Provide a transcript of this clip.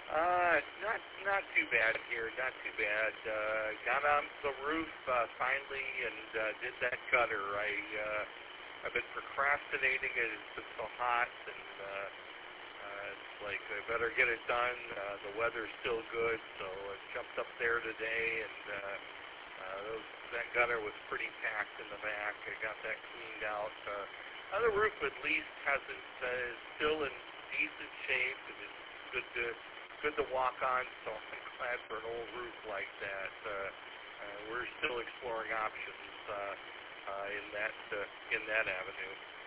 Not too bad here. Not too bad. Got on the roof finally and did that gutter. I've been procrastinating it. It's been so hot, and it's like I better get it done. The weather's still good, so I jumped up there today, and that gutter was pretty packed in the back. I got that cleaned out. The roof at least hasn't is still in decent shape, and it's good to walk on. So I'm glad for an old roof like that. We're still exploring options in that avenue.